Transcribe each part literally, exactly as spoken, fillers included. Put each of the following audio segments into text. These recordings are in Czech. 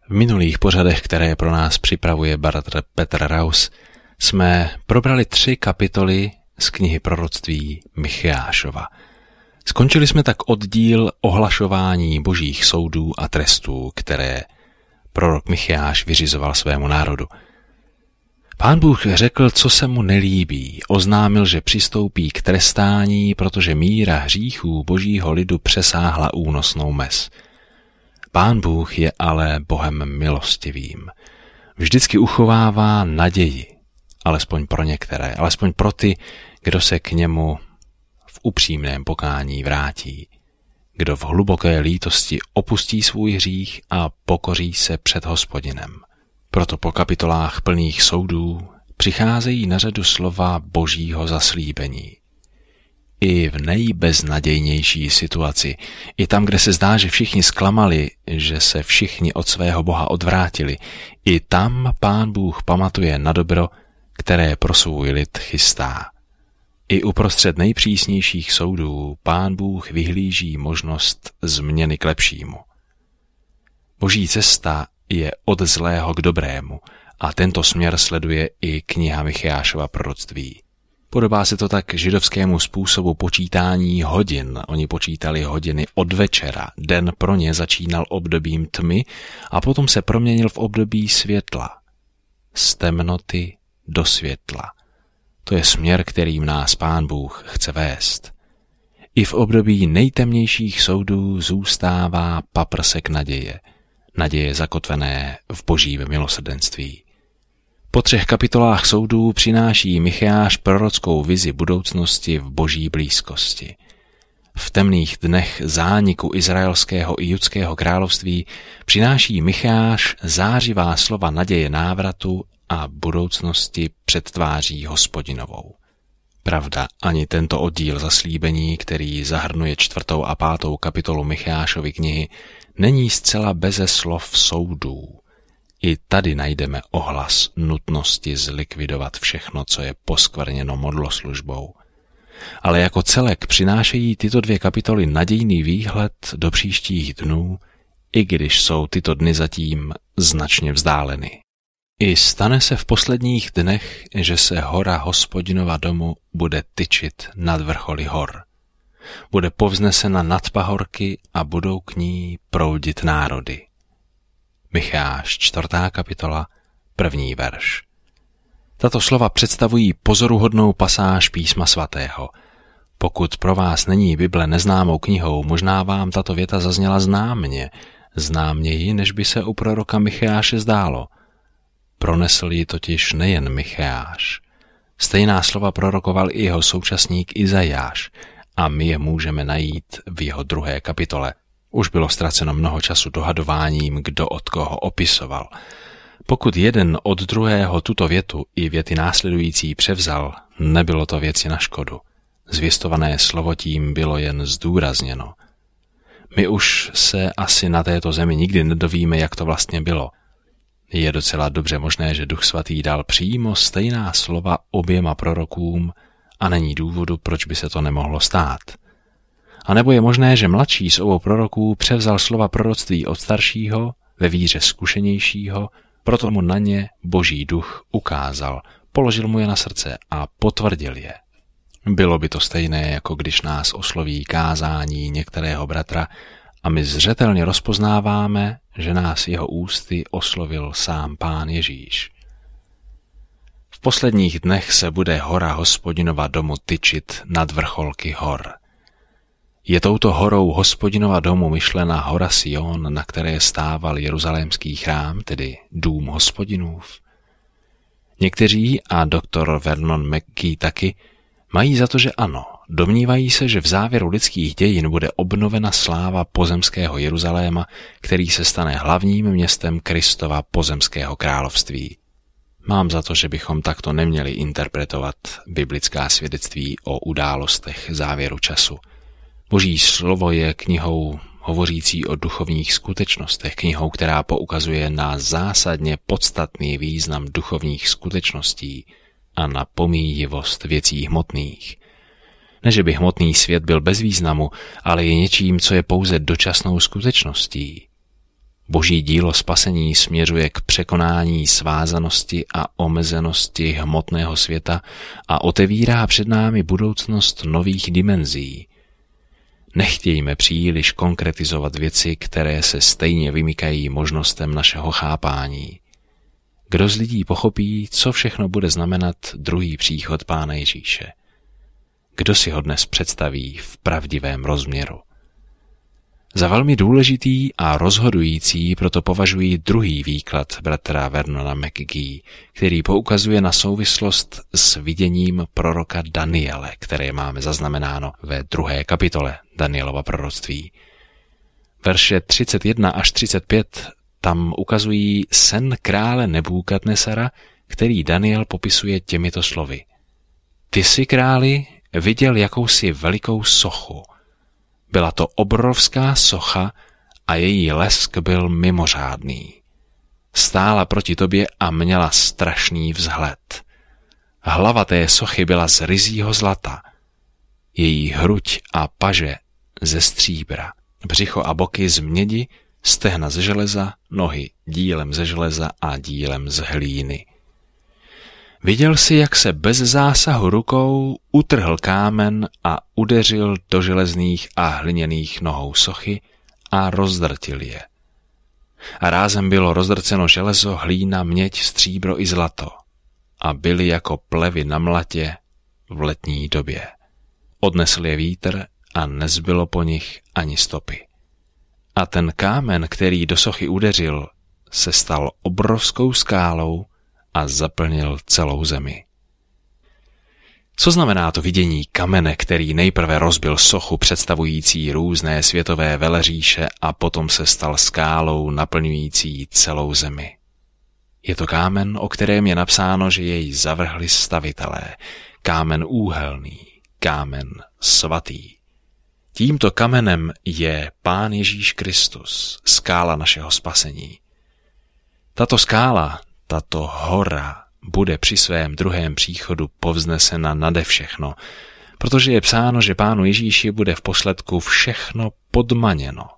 V minulých pořadech, které pro nás připravuje bratr Petr Raus, jsme probrali tři kapitoly z knihy proroctví Micheášova. Skončili jsme tak oddíl ohlašování božích soudů a trestů, které prorok Micheáš vyřizoval svému národu. Pán Bůh řekl, co se mu nelíbí, oznámil, že přistoupí k trestání, protože míra hříchů božího lidu přesáhla únosnou mez. Pán Bůh je ale Bohem milostivým. Vždycky uchovává naději, alespoň pro některé, alespoň pro ty, kdo se k němu v upřímném pokání vrátí, kdo v hluboké lítosti opustí svůj hřích a pokoří se před Hospodinem. Proto po kapitolách plných soudů přicházejí na řadu slova božího zaslíbení. I v nejbeznadějnější situaci, i tam, kde se zdá, že všichni zklamali, že se všichni od svého Boha odvrátili, i tam Pán Bůh pamatuje na dobro, které pro svůj lid chystá. I uprostřed nejpřísnějších soudů Pán Bůh vyhlíží možnost změny k lepšímu. Boží cesta je od zlého k dobrému a tento směr sleduje i kniha Micheášova proroctví. Podobá se to tak židovskému způsobu počítání hodin. Oni počítali hodiny od večera. Den pro ně začínal obdobím tmy a potom se proměnil v období světla. Z temnoty do světla. To je směr, kterým nás Pán Bůh chce vést. I v období nejtemnějších soudů zůstává paprsek naděje. Naděje zakotvené v božím milosrdenství. Po třech kapitolách soudů přináší Micheáš prorockou vizi budoucnosti v boží blízkosti. V temných dnech zániku izraelského i judského království přináší Micheáš zářivá slova naděje návratu a budoucnosti před tváří Hospodinovou. Pravda, ani tento oddíl zaslíbení, který zahrnuje čtvrtou a pátou kapitolu Micheášovy knihy, není zcela beze slov soudů. I tady najdeme ohlas nutnosti zlikvidovat všechno, co je poskvrněno modloslužbou. Ale jako celek přinášejí tyto dvě kapitoly nadějný výhled do příštích dnů, i když jsou tyto dny zatím značně vzdáleny. I stane se v posledních dnech, že se hora Hospodinova domu bude tyčit nad vrcholy hor. Bude povznesena nad pahorky a budou k ní proudit národy. Micheáš, čtvrtá kapitola, první verš. Tato slova představují pozoruhodnou pasáž písma svatého. Pokud pro vás není Bible neznámou knihou, možná vám tato věta zazněla známě, známěji, než by se u proroka Micheáše zdálo. Pronesl ji totiž nejen Micheáš. Stejná slova prorokoval i jeho současník Izajáš a my je můžeme najít v jeho druhé kapitole. Už bylo ztraceno mnoho času dohadováním, kdo od koho opisoval. Pokud jeden od druhého tuto větu i věty následující převzal, nebylo to věci na škodu. Zvěstované slovo tím bylo jen zdůrazněno. My už se asi na této zemi nikdy nedovíme, jak to vlastně bylo. Je docela dobře možné, že Duch Svatý dal přímo stejná slova oběma prorokům a není důvodu, proč by se to nemohlo stát. A nebo je možné, že mladší z obou proroků převzal slova proroctví od staršího, ve víře zkušenějšího, proto mu na ně Boží duch ukázal, položil mu je na srdce a potvrdil je. Bylo by to stejné, jako když nás osloví kázání některého bratra a my zřetelně rozpoznáváme, že nás jeho ústy oslovil sám Pán Ježíš. V posledních dnech se bude hora Hospodinova domu tyčit nad vrcholky hor. Je touto horou Hospodinova domu myšlena hora Sion, na které stával jeruzalémský chrám, tedy dům Hospodinův? Někteří, a doktor Vernon McGee taky, mají za to, že ano. Domnívají se, že v závěru lidských dějin bude obnovena sláva pozemského Jeruzaléma, který se stane hlavním městem Kristova pozemského království. Mám za to, že bychom takto neměli interpretovat biblická svědectví o událostech závěru času. Boží slovo je knihou hovořící o duchovních skutečnostech, knihou, která poukazuje na zásadně podstatný význam duchovních skutečností a na pomíjivost věcí hmotných. Ne, že by hmotný svět byl bez významu, ale je něčím, co je pouze dočasnou skutečností. Boží dílo spasení směřuje k překonání svázanosti a omezenosti hmotného světa a otevírá před námi budoucnost nových dimenzí. Nechtějme příliš konkretizovat věci, které se stejně vymykají možnostem našeho chápání. Kdo z lidí pochopí, co všechno bude znamenat druhý příchod Pána Ježíše? Kdo si ho dnes představí v pravdivém rozměru? Za velmi důležitý a rozhodující proto považuji druhý výklad bratra Vernona McGee, který poukazuje na souvislost s viděním proroka Daniele, které máme zaznamenáno ve druhé kapitole Danielova proroctví. Verše třicet jedna až třicet pět tam ukazují sen krále Nebúkadnesara, který Daniel popisuje těmito slovy. Ty jsi, králi, viděl jakousi velikou sochu. Byla to obrovská socha a její lesk byl mimořádný. Stála proti tobě a měla strašný vzhled. Hlava té sochy byla z ryzího zlata, její hruď a paže ze stříbra, břicho a boky z mědi, stehna ze železa, nohy dílem ze železa a dílem z hlíny. Viděl si, jak se bez zásahu rukou utrhl kámen a udeřil do železných a hliněných nohou sochy a rozdrtil je. A rázem bylo rozdrceno železo, hlína, měď, stříbro i zlato a byly jako plevy na mlatě v letní době. Odnesl je vítr a nezbylo po nich ani stopy. A ten kámen, který do sochy udeřil, se stal obrovskou skálou a zaplnil celou zemi. Co znamená to vidění kamene, který nejprve rozbil sochu představující různé světové veleříše a potom se stal skálou naplňující celou zemi? Je to kámen, o kterém je napsáno, že jej zavrhli stavitelé, kámen úhelný, kámen svatý. Tímto kamenem je Pán Ježíš Kristus, skála našeho spasení. Tato skála, tato hora bude při svém druhém příchodu povznesena nade všechno, protože je psáno, že Pánu Ježíši bude v posledku všechno podmaněno.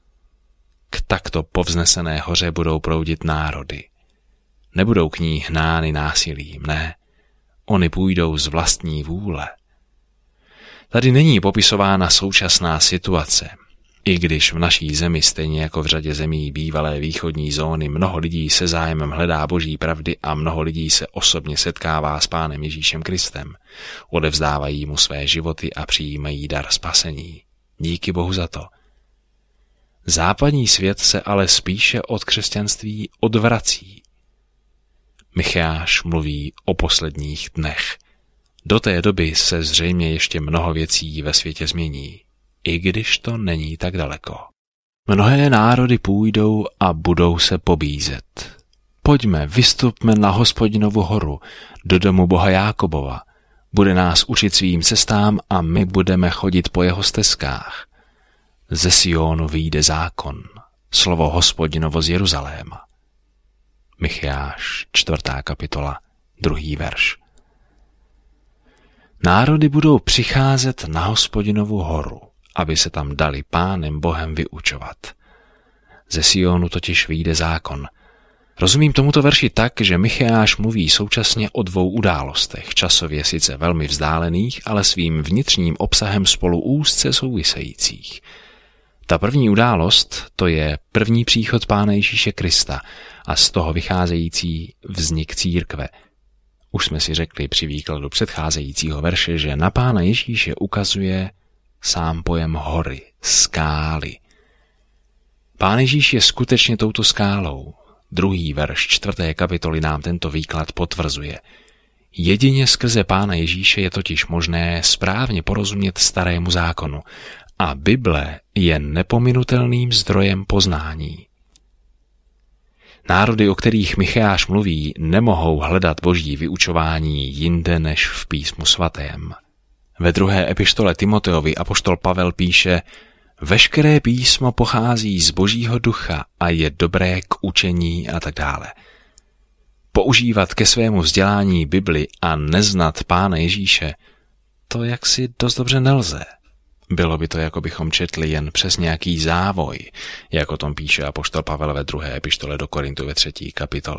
K takto povznesené hoře budou proudit národy. Nebudou k ní hnány násilím, ne, oni půjdou z vlastní vůle. Tady není popisována současná situace, i když v naší zemi, stejně jako v řadě zemí bývalé východní zóny, mnoho lidí se zájmem hledá Boží pravdy a mnoho lidí se osobně setkává s Pánem Ježíšem Kristem. Odevzdávají mu své životy a přijímají dar spasení. Díky Bohu za to. Západní svět se ale spíše od křesťanství odvrací. Micheáš mluví o posledních dnech. Do té doby se zřejmě ještě mnoho věcí ve světě změní, i když to není tak daleko. Mnohé národy půjdou a budou se pobízet. Pojďme, vystupme na Hospodinovu horu, do domu Boha Jákobova. Bude nás učit svým cestám a my budeme chodit po jeho stezkách. Ze Sionu vyjde zákon, slovo Hospodinovo z Jeruzaléma. Micheáš, čtvrtá kapitola, druhý verš. Národy budou přicházet na Hospodinovu horu, aby se tam dali Pánem Bohem vyučovat. Ze Sionu totiž vyjde zákon. Rozumím tomuto verši tak, že Micheáš mluví současně o dvou událostech, časově sice velmi vzdálených, ale svým vnitřním obsahem spolu úzce souvisejících. Ta první událost, to je první příchod Pána Ježíše Krista a z toho vycházející vznik církve. Už jsme si řekli při výkladu předcházejícího verše, že na Pána Ježíše ukazuje sám pojem hory, skály. Pán Ježíš je skutečně touto skálou. Druhý verš čtvrté kapitoly nám tento výklad potvrzuje. Jedině skrze Pána Ježíše je totiž možné správně porozumět starému zákonu a Bible je nepominutelným zdrojem poznání. Národy, o kterých Micheáš mluví, nemohou hledat Boží vyučování jinde než v písmu svatém. Ve druhé epištole Timoteovi apoštol Pavel píše: veškeré písmo pochází z Božího ducha a je dobré k učení a tak dále. Používat ke svému vzdělání Bibli a neznat Pána Ježíše, to jaksi dost dobře nelze. Bylo by to, jako bychom četli jen přes nějaký závoj, jak o tom píše apoštol Pavel ve druhé epištole do Korintu ve třetí kapitole.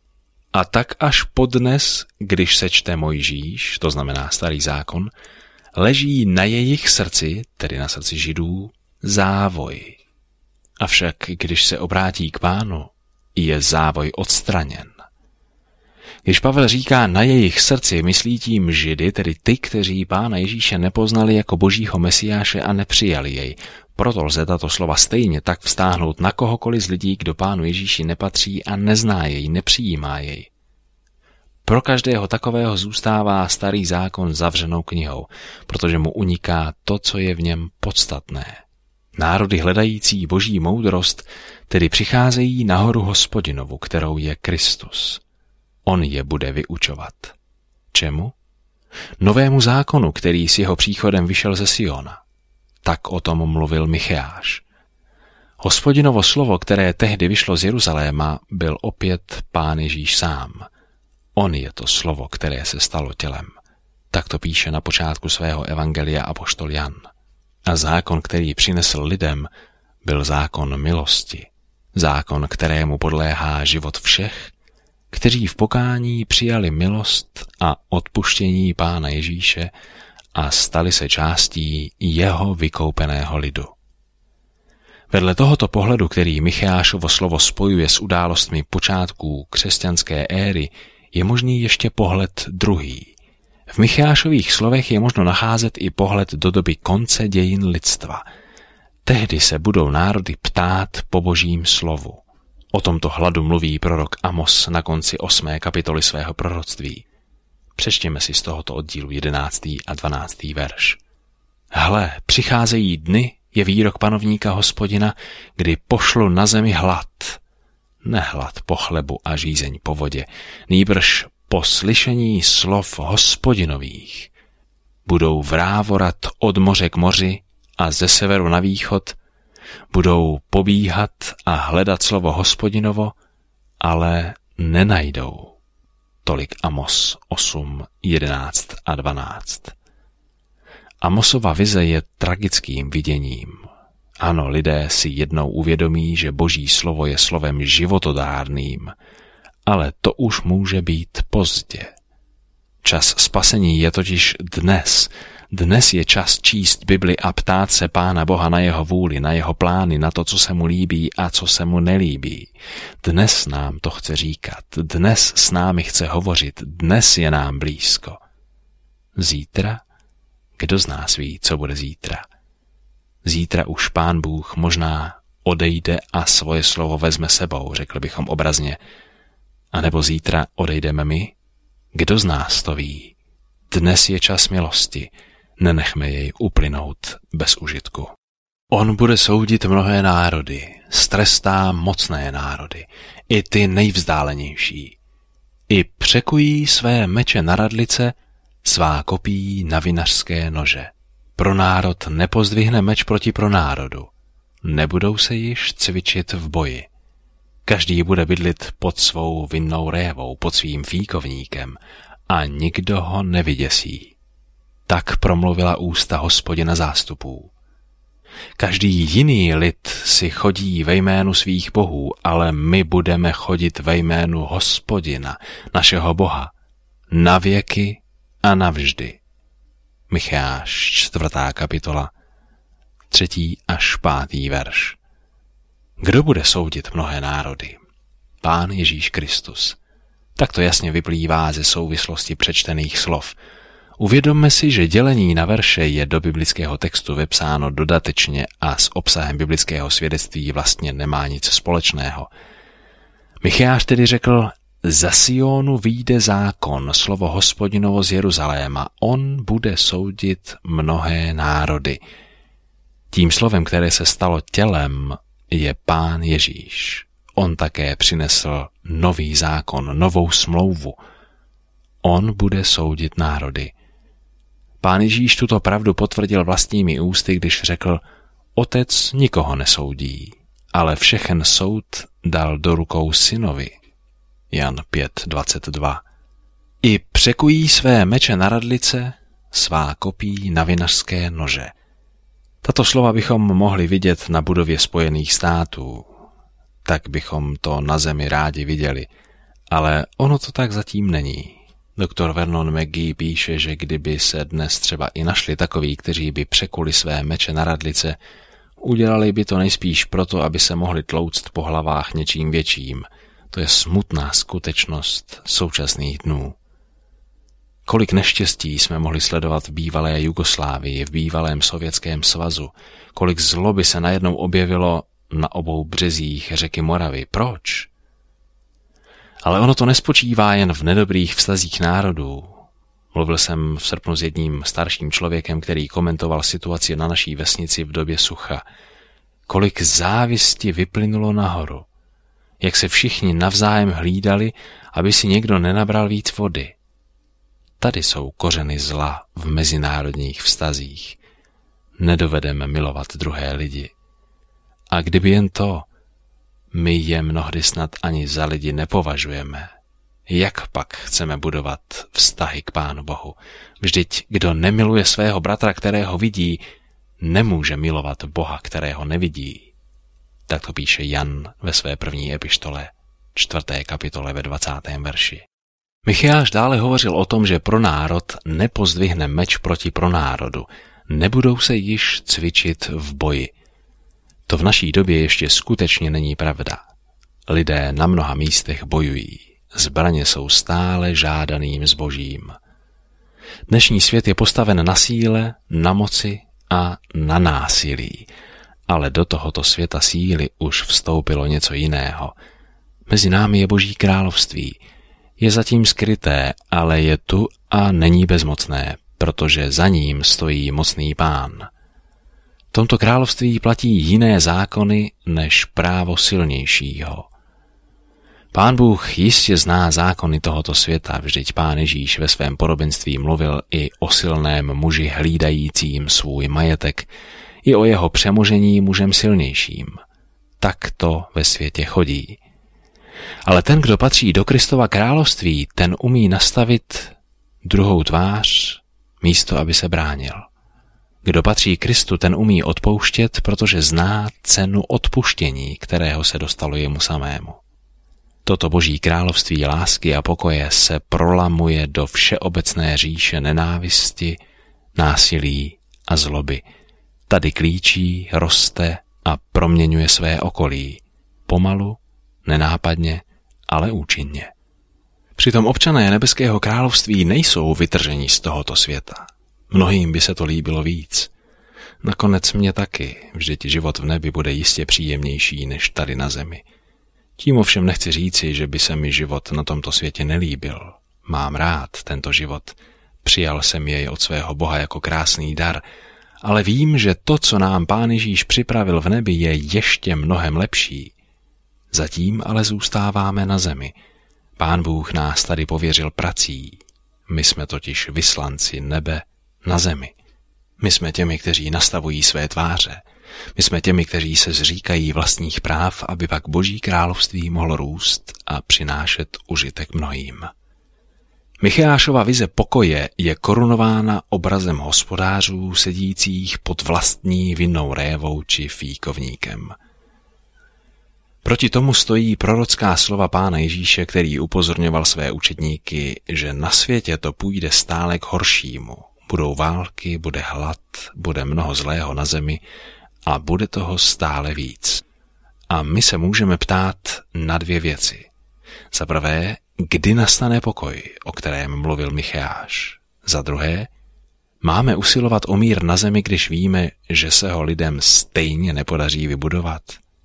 A tak až podnes, když se čte Mojžíš, to znamená starý zákon, leží na jejich srdci, tedy na srdci Židů, závoj. Avšak když se obrátí k Pánu, je závoj odstraněn. Když Pavel říká na jejich srdci, myslí tím Židy, tedy ty, kteří Pána Ježíše nepoznali jako božího mesiáše a nepřijali jej. Proto lze tato slova stejně tak vztáhnout na kohokoliv z lidí, kdo Pánu Ježíši nepatří a nezná jej, nepřijímá jej. Pro každého takového zůstává starý zákon zavřenou knihou, protože mu uniká to, co je v něm podstatné. Národy hledající boží moudrost tedy přicházejí na horu Hospodinovu, kterou je Kristus. On je bude vyučovat. Čemu? Novému zákonu, který s jeho příchodem vyšel ze Siona. Tak o tom mluvil Micheáš. Hospodinovo slovo, které tehdy vyšlo z Jeruzaléma, byl opět Pán Ježíš sám. On je to slovo, které se stalo tělem. Tak to píše na počátku svého evangelia apoštol Jan. A zákon, který přinesl lidem, byl zákon milosti. Zákon, kterému podléhá život všech, kteří v pokání přijali milost a odpuštění Pána Ježíše a stali se částí jeho vykoupeného lidu. Vedle tohoto pohledu, který Micheášovo slovo spojuje s událostmi počátků křesťanské éry, je možný ještě pohled druhý. V Micheášových slovech je možno nacházet i pohled do doby konce dějin lidstva. Tehdy se budou národy ptát po božím slovu. O tomto hladu mluví prorok Amos na konci osmé kapitoly svého proroctví. Přečtěme si z tohoto oddílu jedenáctý a dvanáctý verš. Hle, přicházejí dny, je výrok panovníka Hospodina, kdy pošlu na zemi hlad. Nehlad po chlebu a žízeň po vodě, nýbrž po slyšení slov Hospodinových. Budou vrávorat od moře k moři a ze severu na východ, budou pobíhat a hledat slovo Hospodinovo, ale nenajdou. Tolik Amos osm, jedenáct a dvanáct. Amosova vize je tragickým viděním. Ano, lidé si jednou uvědomí, že boží slovo je slovem životodárným, ale to už může být pozdě. Čas spasení je totiž dnes. Dnes je čas číst Bibli a ptát se Pána Boha na jeho vůli, na jeho plány, na to, co se mu líbí a co se mu nelíbí. Dnes nám to chce říkat, dnes s námi chce hovořit, dnes je nám blízko. Zítra? Kdo z nás ví, co bude zítra? Zítra už Pán Bůh možná odejde a svoje slovo vezme sebou, řekl bychom obrazně. A nebo zítra odejdeme my? Kdo z nás to ví? Dnes je čas milosti, nenechme jej uplynout bez užitku. On bude soudit mnohé národy, strestá mocné národy, i ty nejvzdálenější. I překují své meče na radlice, svá kopí na vinařské nože. Pro národ nepozdvihne meč proti pro národu. Nebudou se již cvičit v boji. Každý bude bydlit pod svou vinnou révou, pod svým fíkovníkem a nikdo ho nevyděsí. Tak promluvila ústa Hospodina zástupů. Každý jiný lid si chodí ve jménu svých bohů, ale my budeme chodit ve jménu Hospodina, našeho Boha, na věky a navždy. Micheáš, čtvrtá kapitola, třetí až pátý verš. Kdo bude soudit mnohé národy? Pán Ježíš Kristus. Tak to jasně vyplývá ze souvislosti přečtených slov. Uvědomme si, že dělení na verše je do biblického textu vepsáno dodatečně a s obsahem biblického svědectví vlastně nemá nic společného. Micheáš tedy řekl, za Sionu vyjde zákon, slovo Hospodinovo z Jeruzaléma, on bude soudit mnohé národy. Tím slovem, které se stalo tělem, je Pán Ježíš. On také přinesl nový zákon, novou smlouvu. On bude soudit národy. Pán Ježíš tuto pravdu potvrdil vlastními ústy, když řekl, Otec nikoho nesoudí, ale všechen soud dal do rukou synovi. Jan pět dvacet dva. I překují své meče na radlice, svá kopí na vinařské nože. Tato slova bychom mohli vidět na budově Spojených států. Tak bychom to na zemi rádi viděli, ale ono to tak zatím není. Doktor Vernon McGee píše, že kdyby se dnes třeba i našli takoví, kteří by překuli své meče na radlice, udělali by to nejspíš proto, aby se mohli tlouct po hlavách něčím větším. To je smutná skutečnost současných dnů. Kolik neštěstí jsme mohli sledovat v bývalé Jugoslávii, v bývalém Sovětském svazu, kolik zloby se najednou objevilo na obou březích řeky Moravy. Proč? Ale ono to nespočívá jen v nedobrých vztazích národů. Mluvil jsem v srpnu s jedním starším člověkem, který komentoval situaci na naší vesnici v době sucha. Kolik závisti vyplynulo nahoru. Jak se všichni navzájem hlídali, aby si někdo nenabral víc vody. Tady jsou kořeny zla v mezinárodních vztazích. Nedovedeme milovat druhé lidi. A kdyby jen to, my je mnohdy snad ani za lidi nepovažujeme. Jak pak chceme budovat vztahy k Pánu Bohu? Vždyť kdo nemiluje svého bratra, kterého vidí, nemůže milovat Boha, kterého nevidí. Tak to píše Jan ve své první epištole, čtvrté kapitole ve dvacátém verši. Micheáš dále hovořil o tom, že pro národ nepozdvihne meč proti pronárodu, nebudou se již cvičit v boji. To v naší době ještě skutečně není pravda. Lidé na mnoha místech bojují. Zbraně jsou stále žádaným zbožím. Dnešní svět je postaven na síle, na moci a na násilí. Ale do tohoto světa síly už vstoupilo něco jiného. Mezi námi je Boží království. Je zatím skryté, ale je tu a není bezmocné, protože za ním stojí mocný Pán. V tomto království platí jiné zákony než právo silnějšího. Pán Bůh jistě zná zákony tohoto světa, vždyť Pán Ježíš ve svém podobenství mluvil i o silném muži hlídajícím svůj majetek, i o jeho přemožení mužem silnějším. Tak to ve světě chodí. Ale ten, kdo patří do Kristova království, ten umí nastavit druhou tvář, místo aby se bránil. Kdo patří Kristu, ten umí odpouštět, protože zná cenu odpuštění, kterého se dostalo jemu samému. Toto Boží království lásky a pokoje se prolamuje do všeobecné říše nenávisti, násilí a zloby. Tady klíčí, roste a proměňuje své okolí. Pomalu, nenápadně, ale účinně. Přitom občané nebeského království nejsou vytrženi z tohoto světa. Mnohým by se to líbilo víc. Nakonec mě taky, vždyť život v nebi bude jistě příjemnější než tady na zemi. Tím ovšem nechci říci, že by se mi život na tomto světě nelíbil. Mám rád tento život. Přijal jsem jej od svého Boha jako krásný dar, ale vím, že to, co nám Pán Ježíš připravil v nebi, je ještě mnohem lepší. Zatím ale zůstáváme na zemi. Pán Bůh nás tady pověřil prací. My jsme totiž vyslanci nebe na zemi. My jsme těmi, kteří nastavují své tváře. My jsme těmi, kteří se zříkají vlastních práv, aby pak Boží království mohlo růst a přinášet užitek mnohým. Micheášova vize pokoje je korunována obrazem hospodářů sedících pod vlastní vinnou révou či fíkovníkem. Proti tomu stojí prorocká slova Pána Ježíše, který upozorňoval své učedníky, že na světě to půjde stále k horšímu. Budou války, bude hlad, bude mnoho zlého na zemi a bude toho stále víc. A my se můžeme ptát na dvě věci. Za prvé, kdy nastane pokoj, o kterém mluvil Micheáš? Za druhé, máme usilovat o mír na zemi, když víme, že se ho lidem stejně nepodaří vybudovat?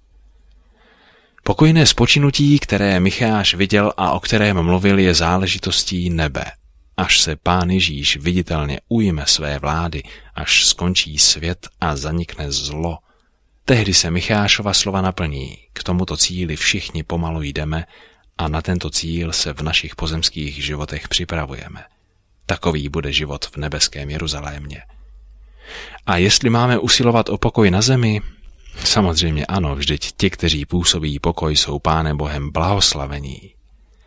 Pokojné spočinutí, které Micheáš viděl a o kterém mluvil, je záležitostí nebe. Až se Pán Ježíš viditelně ujme své vlády, až skončí svět a zanikne zlo, tehdy se Micheášova slova naplní. K tomuto cíli všichni pomalu jdeme a na tento cíl se v našich pozemských životech připravujeme. Takový bude život v nebeském Jeruzalémě. A jestli máme usilovat o pokoj na zemi, samozřejmě ano, vždyť ti, kteří působí pokoj, jsou Pánem Bohem blahoslavení.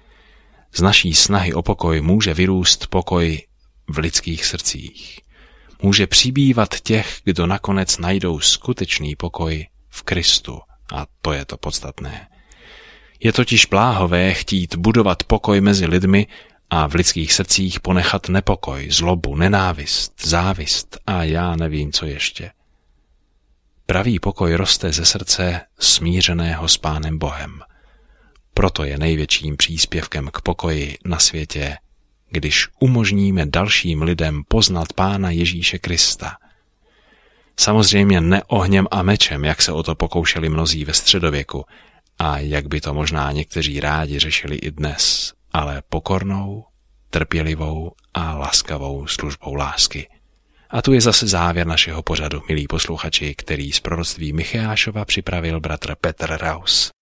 Z naší snahy o pokoj může vyrůst pokoj v lidských srdcích. může přibývat těch, kdo nakonec najdou skutečný pokoj v Kristu. A to je to podstatné. Je totiž bláhové chtít budovat pokoj mezi lidmi a v lidských srdcích ponechat nepokoj, zlobu, nenávist, závist a já nevím, co ještě. Pravý pokoj roste ze srdce smířeného s Pánem Bohem. Proto je největším příspěvkem k pokoji na světě, když umožníme dalším lidem poznat Pána Ježíše Krista. Samozřejmě ne ohněm a mečem, jak se o to pokoušeli mnozí ve středověku a jak by to možná někteří rádi řešili i dnes, ale pokornou, trpělivou a laskavou službou lásky. A tu je zase závěr našeho pořadu, milí posluchači, který z proroctví Micheášova připravil bratr Petr Raus.